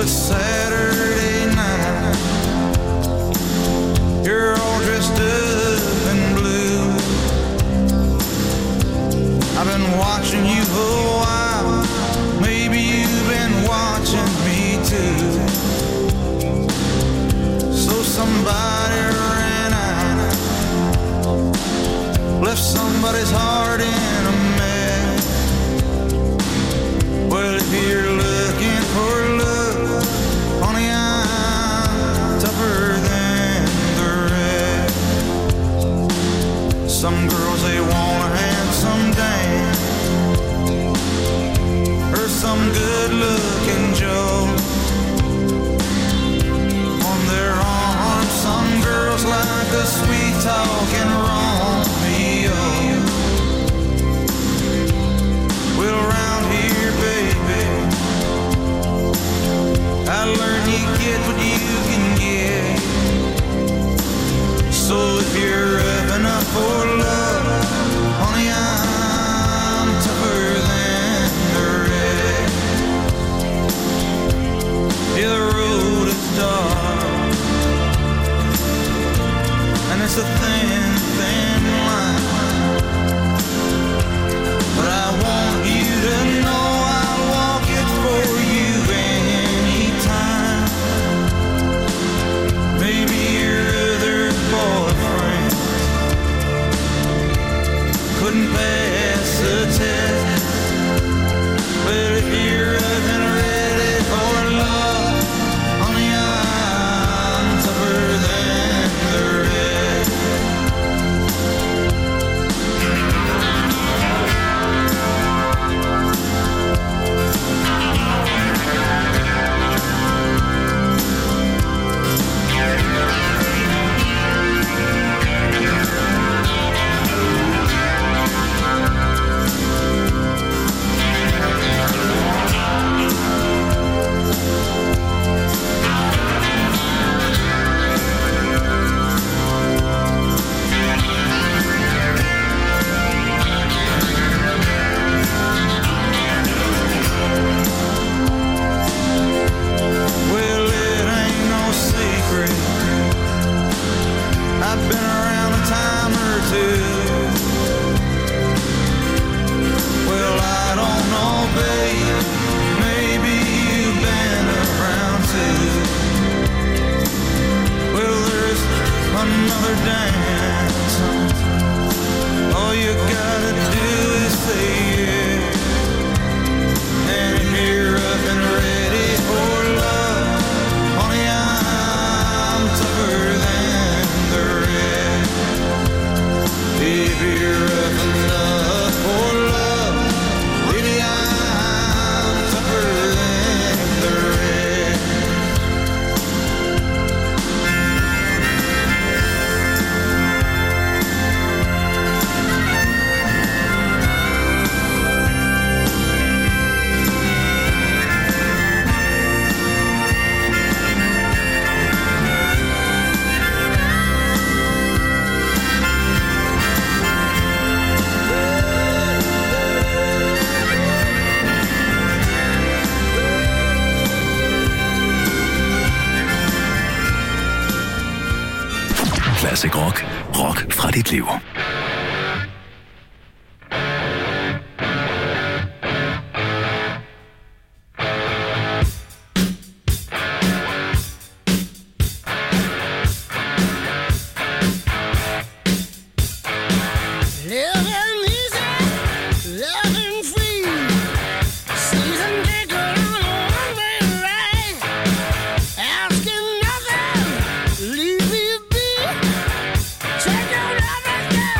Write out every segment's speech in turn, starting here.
it's Saturday night. You're all dressed up in blue. I've been watching you for a while. Maybe you've been watching me too. So somebody ran out, left somebody's heart in a mess. Well, if you're looking for love, honey, I'm tougher than the rest. Some girls, they want a handsome dame, or some good-looking Joe. On their arms, some girls like a sweet-talking Romeo. Well, around here, baby, I learned you get what you can get. So if you're up enough for love, honey, I'm tougher than the rest. Yeah, the road is dark, and it's a thin, thin line. But I want you to know I'll walk it for you anytime. Maybe your other boyfriend couldn't pass the test. But if you're up and ready for love, honey, I'm tougher than the rest. Well, it ain't no secret, I've been around a time or two. Well, I don't know, babe, maybe you've been around too. Well, there's another dance. All you gotta do is say yeah. And if you're up and ready for love, honey, I'm tougher than the rest. If you're up enough for love, baby, I'm tougher than the rest. Classic rock. Rock fra dit liv. Asking nothing, leave me be. Take your love and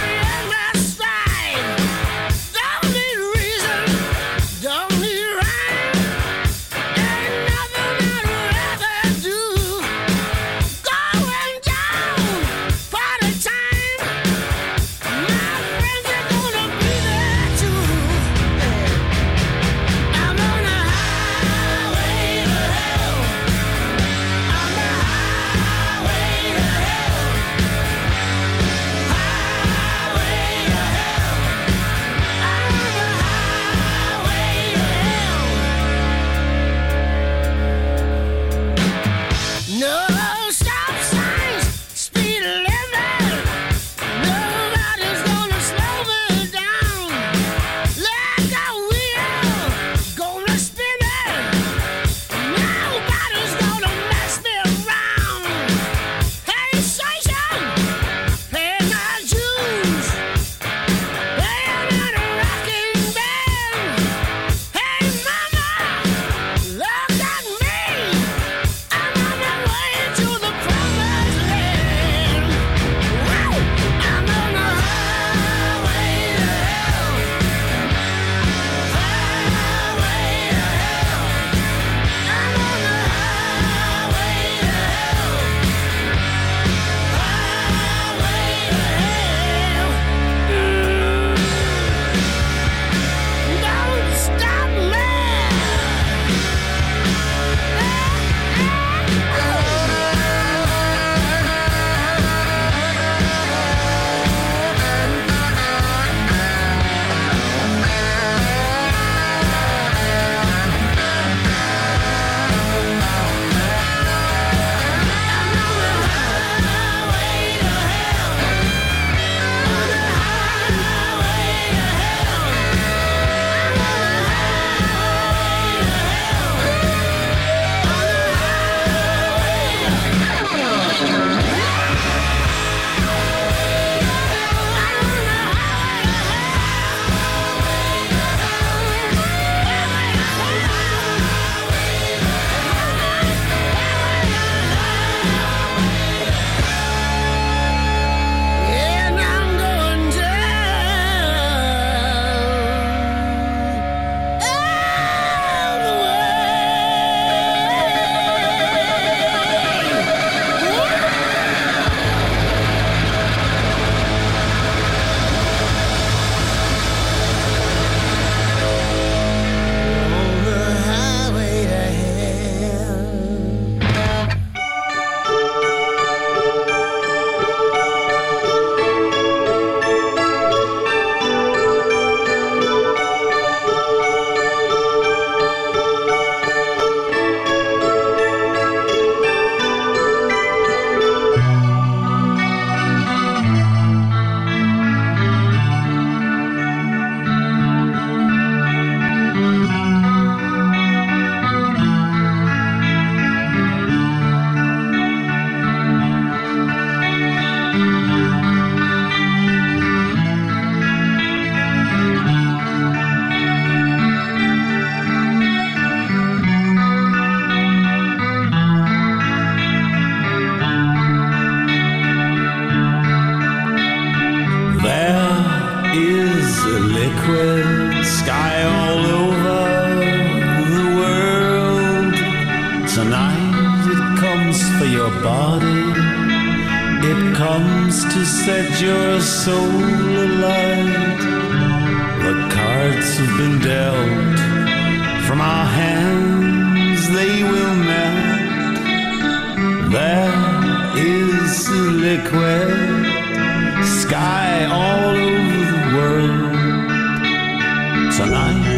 your body. It comes to set your soul alight. The cards have been dealt. From our hands they will melt. There is a liquid sky all over the world tonight.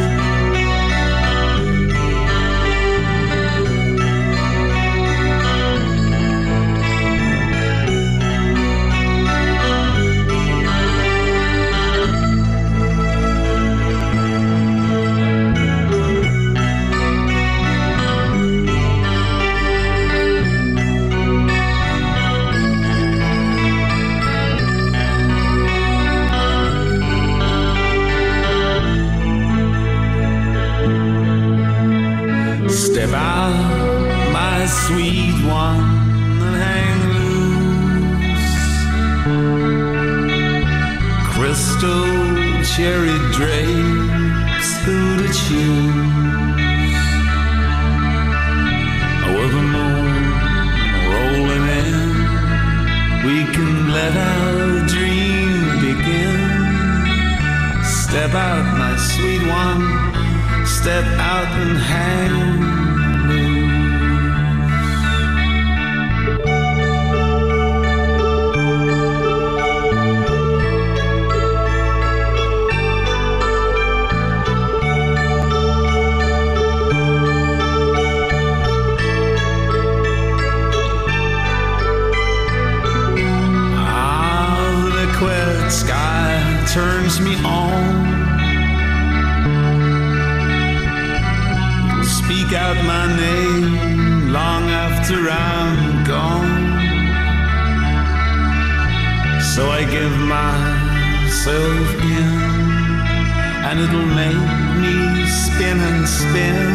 Step out, my sweet one, and hang loose. Crystal cherry drapes, who to choose? With the moon rolling in, we can let our dream begin. Step out, my sweet one, step out and hang loose. The liquid sky turns me on. Speak out my name long after I'm gone. So I give myself in, and it'll make me spin and spin.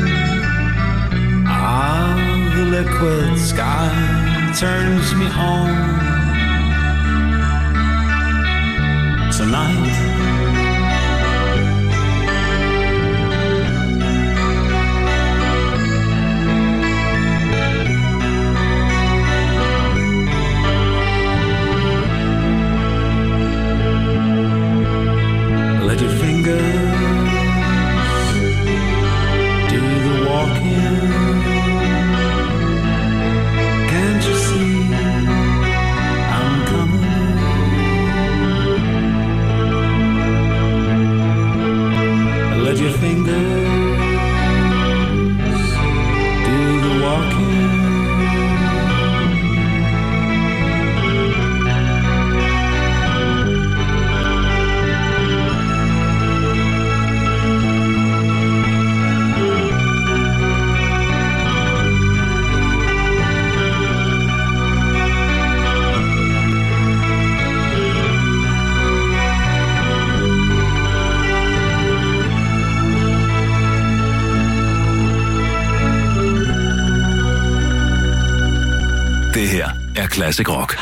The liquid sky turns me on tonight. Let your fingers do the walking. Can't you see I'm coming? Let your fingers do the walking. Det her er Classic Rock.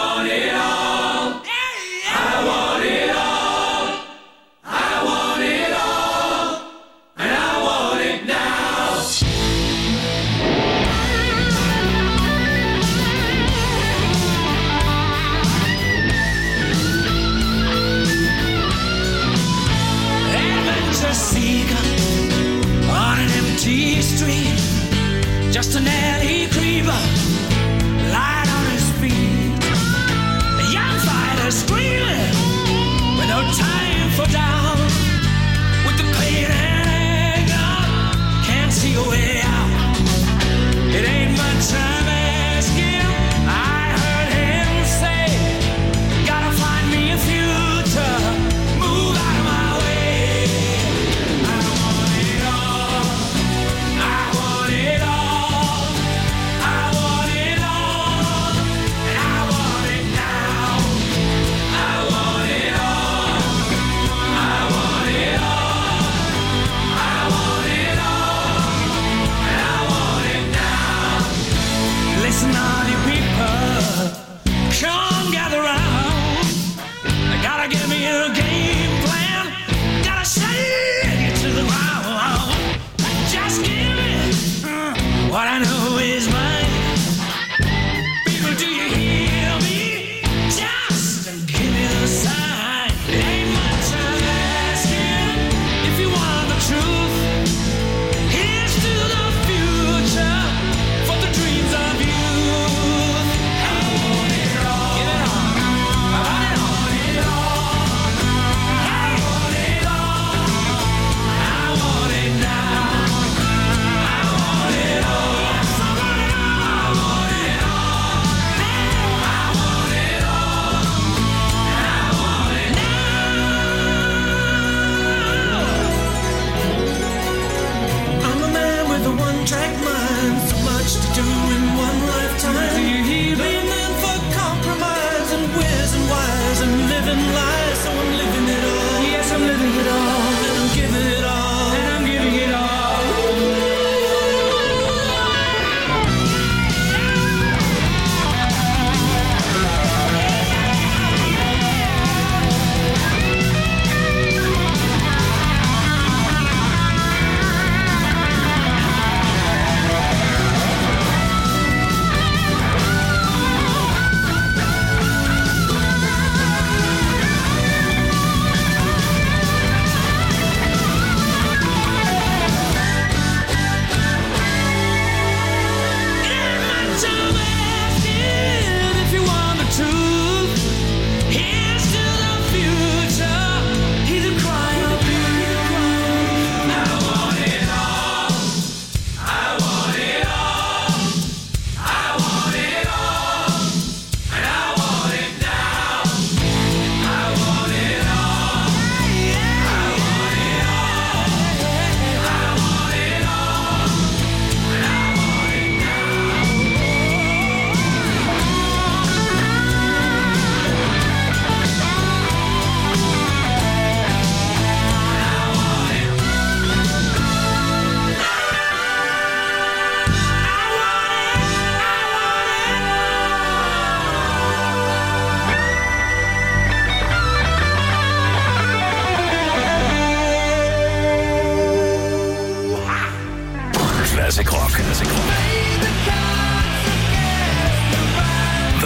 On an empty street, just an alley creeper, light on his feet. A young fighter screaming with no time for down. With the pain and anger, can't see a way out. It ain't much time asking. I heard him say, gotta find me a future, move out of my way. I want it all. I want it all. I want it all. And I want it now. I want it all. I want it all. I want it all.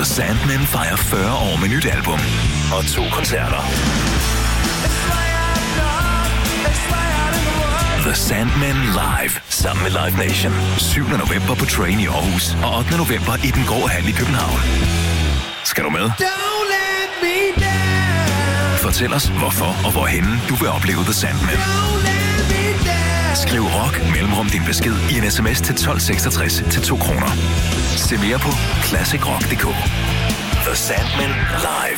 The Sandmen fejrer 40 år med nyt album og 2 koncerter. The Sandmen Live sammen med Live Nation. 7. november på Train i Aarhus og 8. november i Den Grå Hal i København. Skal du med? Fortæl os, hvorfor og hvorhenne du vil opleve The Sandmen. Skriv rock mellemrum din besked i en sms til 1266 til 2 kroner. Se mere på classicrock.dk. The Sandmen Live.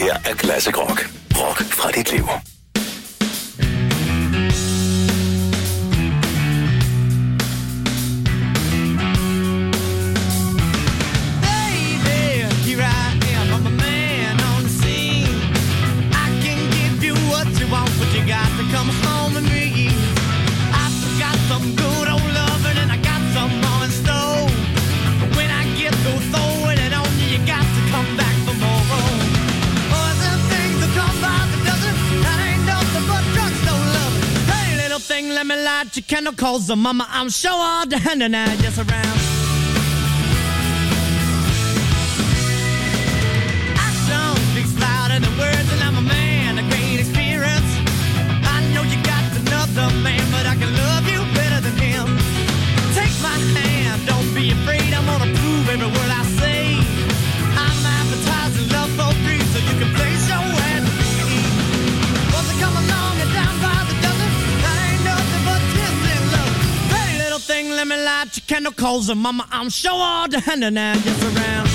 her er Classic Rock. Rock fra dit liv. Come home with me. I forgot some good old loving and I got some more in store. But when I get through throwing it on you, you got to come back for more. Other things that come by the dozen, that ain't nothing but drugstore love. Hey, little thing, let me light your candle, cause the mama, I'm sure all the hand and I just around. Action speaks louder than words, and I'm a man, a great experience. You got another man, but I can love you better than him. Take my hand, don't be afraid, I'm gonna prove every word I say. I'm advertising love for free, so you can place your ad to me. Once I come along and down by the dozen, that ain't nothing but twisted love. Hey, little thing, let me light your candle, cause the mama, I'm sure all the hand and I just around.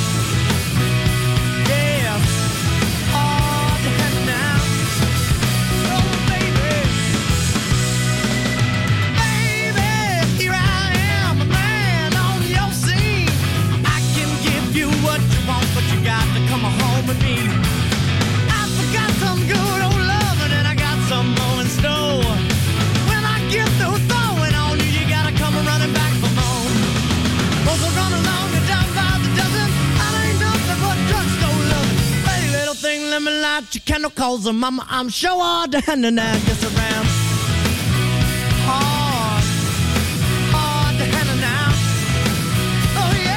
Come home with me. I forgot some good old loving and I got some more in store. When I get through throwing on you, you gotta come running back for more. Those will run along and down by the dozen. I ain't nothing but drugstore loving. Hey, little thing, let me light your candle, cause the mama, I'm sure all the hand and I gets around. Hard to handle now. Oh yeah.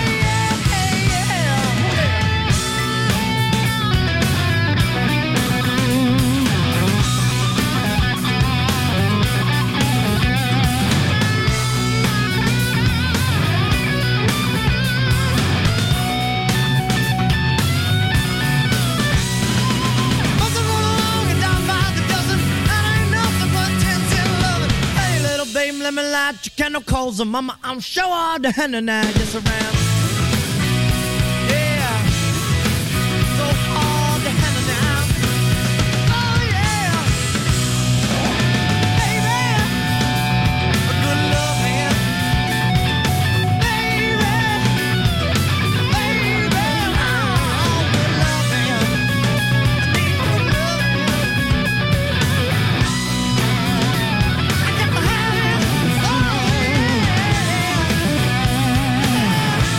Let me light your candle, cause the mama, I'm sure all the hand and I just around. Yeah, so hard to handle now. Oh yeah, baby, a good love man. Baby, oh, good love man. I need good love man. I got to have it.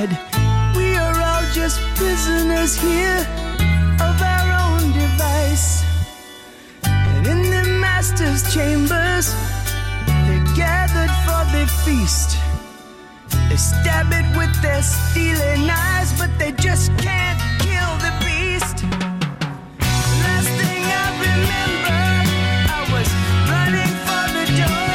said, we are all just prisoners here of our own device. And in the master's chambers, they gathered for the feast. They stab it with their steely knives, but they just can't kill the beast. Last thing I remember, I was running for the door.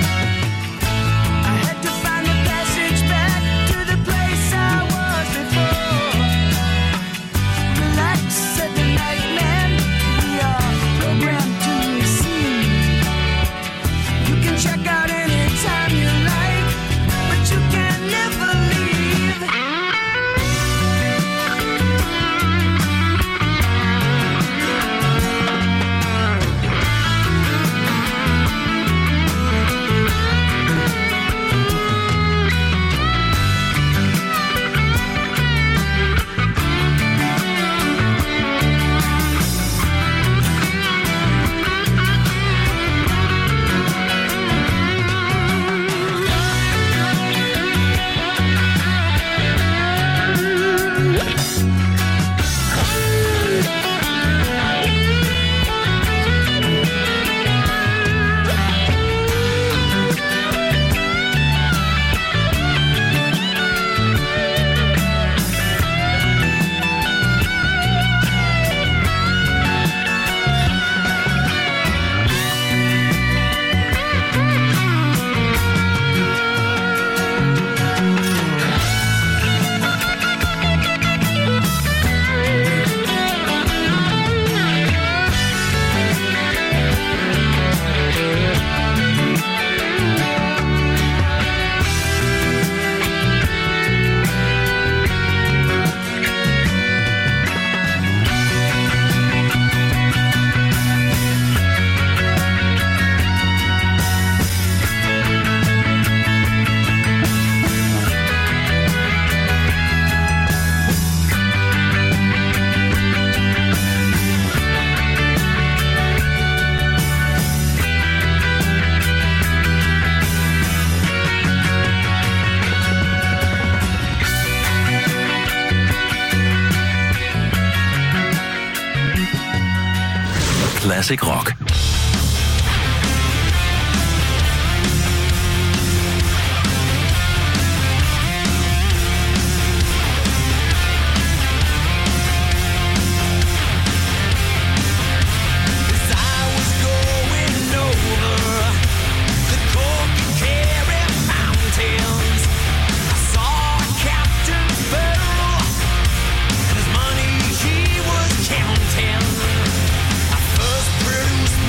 I had to find the passage back to the place I was before. Relax, said the night man, we are programmed to receive. You can check out anytime you like, but you can never leave. Classic Rock. Money he was counting. I first produced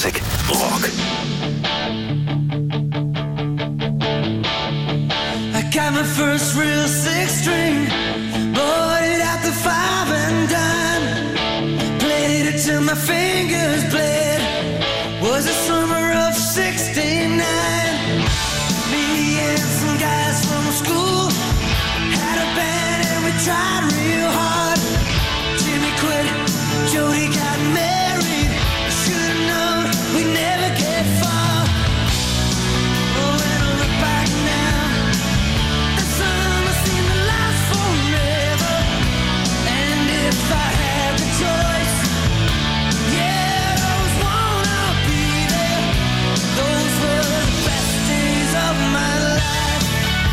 Classic Rock. I got my first real six string, bought it at the 5 and dime, played it till my fingers bled. Was the summer of '69. Me and some guys from school had a band and we tried real hard. Jimmy quit, Jody got married. Should've known we'd never get far. Oh, when I look back now, the summer seemed to last forever. And if I had the choice, yeah, those wanna be there. Those were the best days of my life.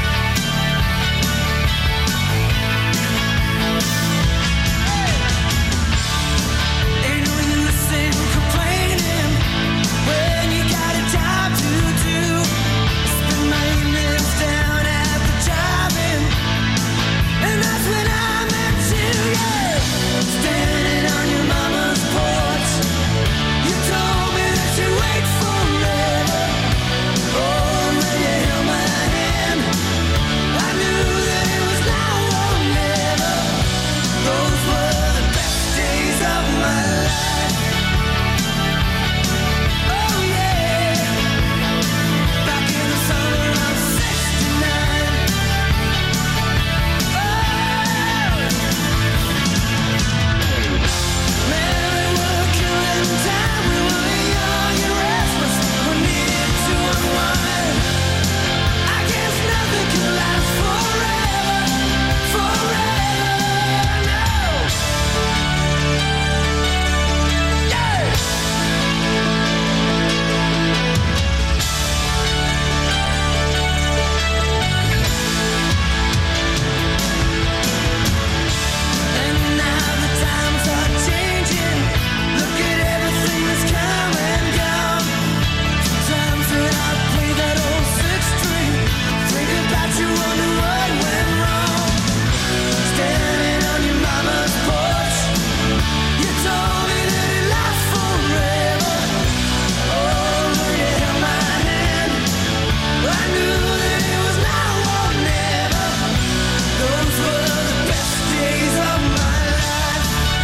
Ain't no use in complaining when you got a job to do. Spend my evenings down at the drive-in, and that's when I met you, yeah. Standing on your mama's porch, you told me that you'd wait forever. Oh, when you held my hand, I knew that it was now or never. Those were the best days of my life. Oh yeah, back in the summer of '69. Man, we were killing time. We were young and restless. We needed to unwind. I guess nothing can last forever, forever, no. Yeah. And now the times are changing. Look at everything that's come and gone. Sometimes when I play that old six string, think about you, wonder what went wrong. Standing on your mama's porch, you told me that it lasts forever. Oh, when you held my hand, I knew that it was now or never. Those were the best days of my life.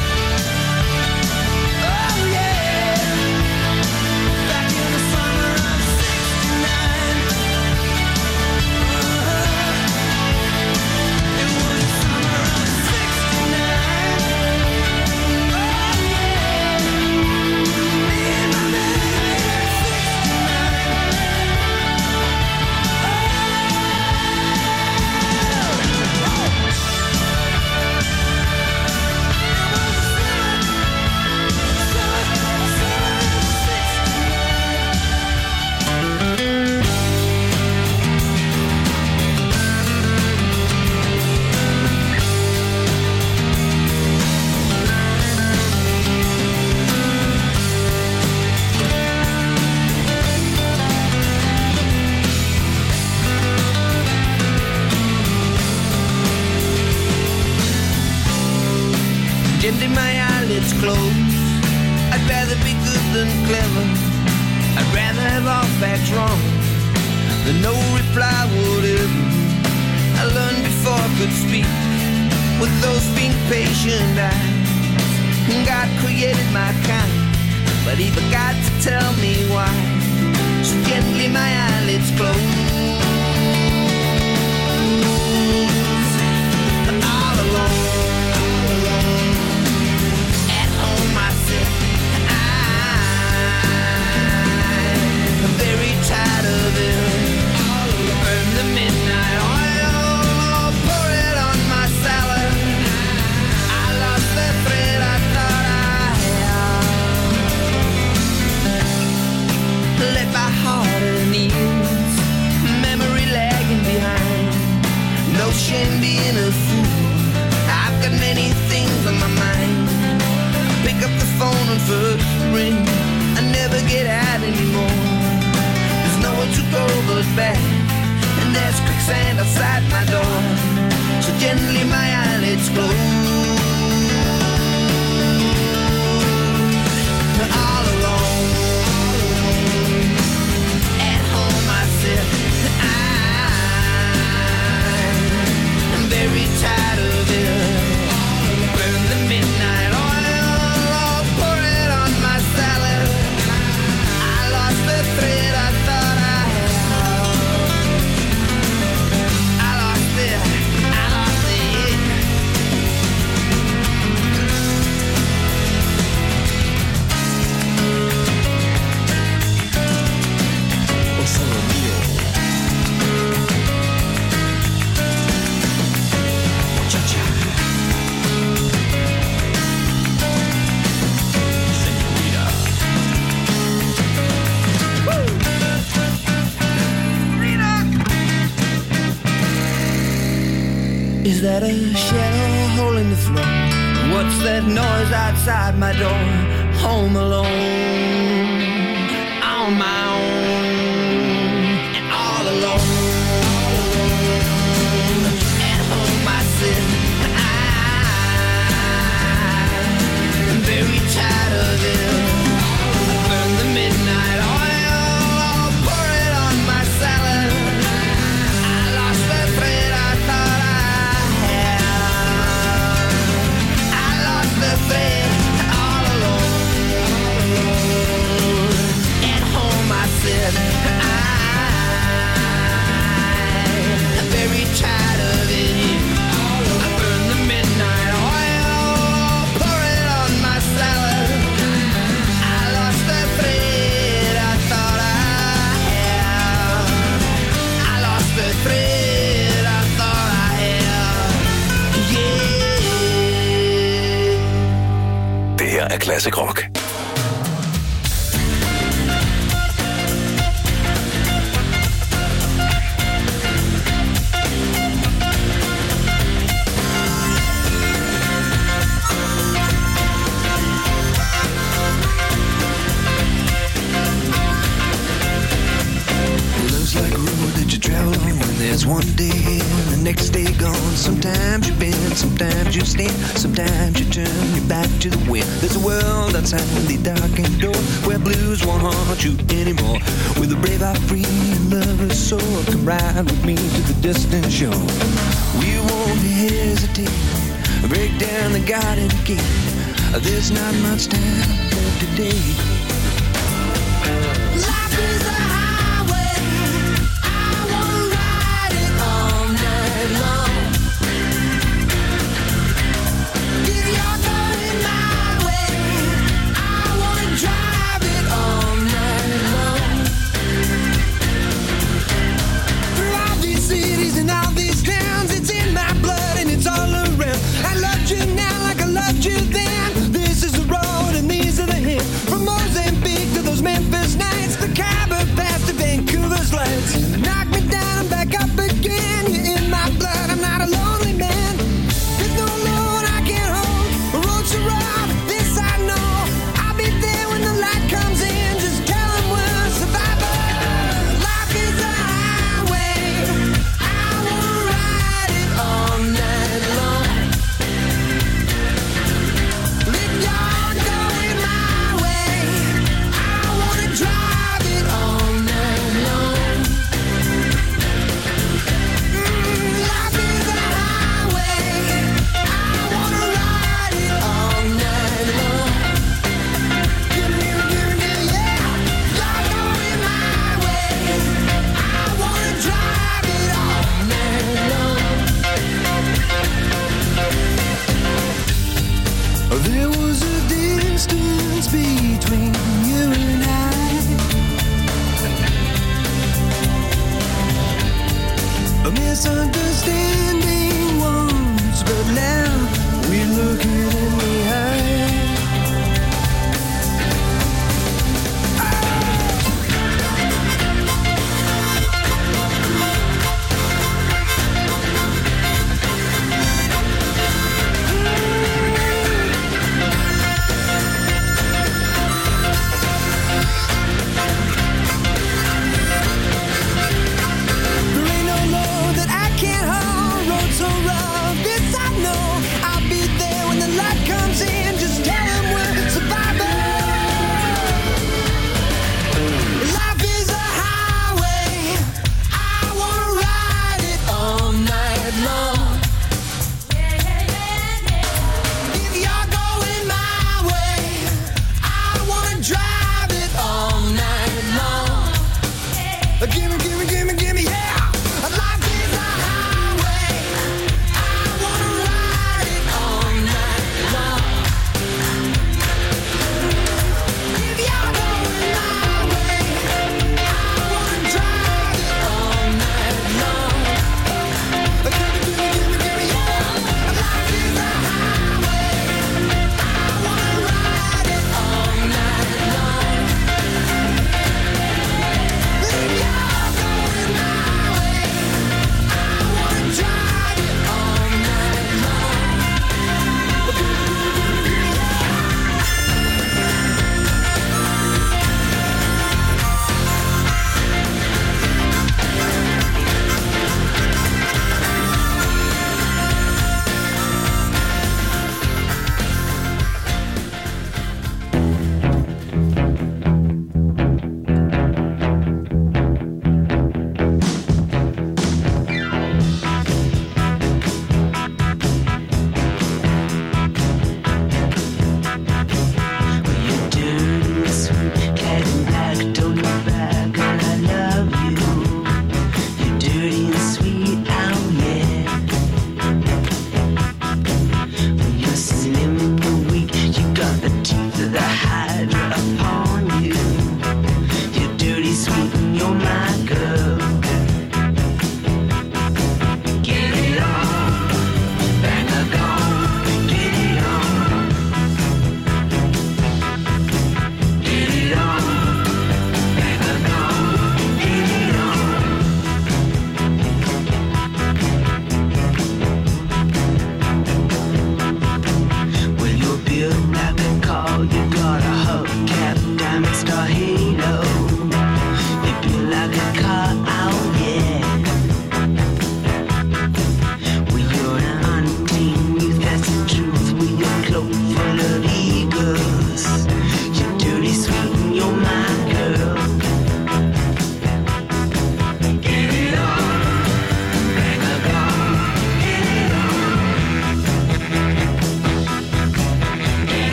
Oh yeah, back in the summer of '69. It was the summer of '69. Oh yeah, me and my baby Gently my eyelids close. I'd rather be good than clever. I'd rather have all facts wrong than no reply whatever. I learned before I could speak with those being patient eyes. God created my kind, but he forgot to tell me why. So gently my eyelids close. All alone. At home I sit. I'm very tired of it. Burn the midnight oil, pour it on my salad. I lost the thread I thought I had. Let my heart and ease, memory lagging behind. No shame being a fool. I've got many things on my mind. Pick up the phone and first ring. I never get out anymore. There's nowhere to go but back, and there's quicksand outside my door. So gently my eyelids close. All alone. Is that a shadow or a hole in the floor? What's that noise outside my door? Home alone, on my own, and all alone. At home I sit, I'm very tired of it. Burn the midnight oil, I'll pour it on my salad. I lost the thread I thought I had. I lost the thread all alone. At home I sit, I'm very tired of it. I burn the midnight oil, pour it on my salad. I lost the thread I thought I had. I lost the thread I thought I had. Yeah. Det her er Classic Rock. Love's like a road that you travel on when there's one day and the next day gone. Sometimes you bend, sometimes you stand, sometimes you turn your back to the wind. There's a world outside the darkened door where blues won't haunt you anymore. With a brave heart free and lover's soul, come ride with me to the distant shore. We won't hesitate, break down the garden gate. There's not much time left today. Life is a highway, I wanna ride it all night long. If you're going my way, I wanna drive it all night long. Through all these cities and all these towns, it's in my blood and it's all around. I loved you now like I loved you then. This is the road and these are the hills. From Moses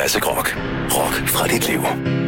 Classic Rock. Rock fra dit liv.